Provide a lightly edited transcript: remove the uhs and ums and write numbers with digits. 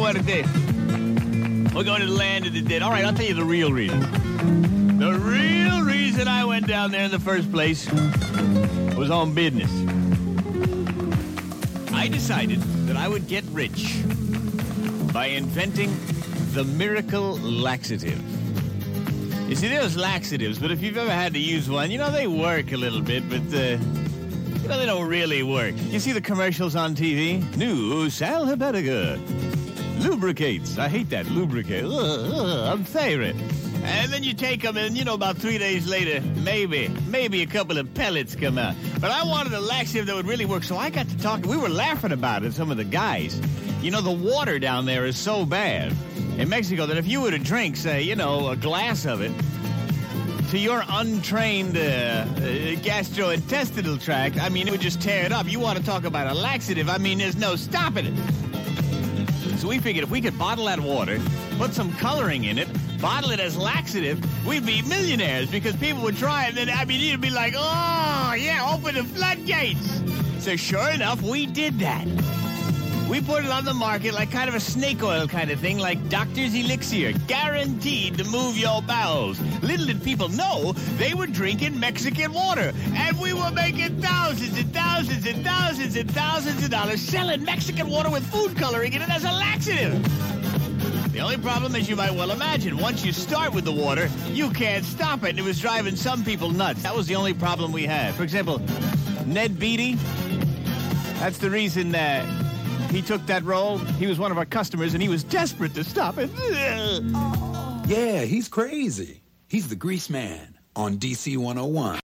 what it is. We're going to the land of the dead. All right, I'll tell you the real reason. The real reason I went down there in the first place was on business. I decided that I would get rich by inventing the miracle laxative. You see, there's laxatives, but if you've ever had to use one, they work a little bit, but, they don't really work. You see the commercials on TV? New Sal Hepatica. Lubricates. I hate that. Lubricate. I'm favorite. And then you take them, and, about 3 days later, maybe a couple of pellets come out. But I wanted a laxative that would really work, so I got to talking. We were laughing about it, some of the guys. The water down there is so bad in Mexico that if you were to drink, say, a glass of it, to your untrained gastrointestinal tract, it would just tear it up. You want to talk about a laxative, there's no stopping it. So we figured if we could bottle that water, put some coloring in it, bottle it as laxative, we'd be millionaires because people would try it, and then, you'd be like, oh, yeah, open the floodgates. So sure enough, we did that. We put it on the market like kind of a snake oil kind of thing, like Doctor's Elixir, guaranteed to move your bowels. Little did people know they were drinking Mexican water, and we were making thousands and thousands and thousands and thousands of dollars selling Mexican water with food coloring in it as a laxative. The only problem, as you might well imagine, once you start with the water, you can't stop it, and it was driving some people nuts. That was the only problem we had. For example, Ned Beatty, that's the reason that he took that role. He was one of our customers, and he was desperate to stop it. Yeah, he's crazy. He's the Grease Man on DC 101.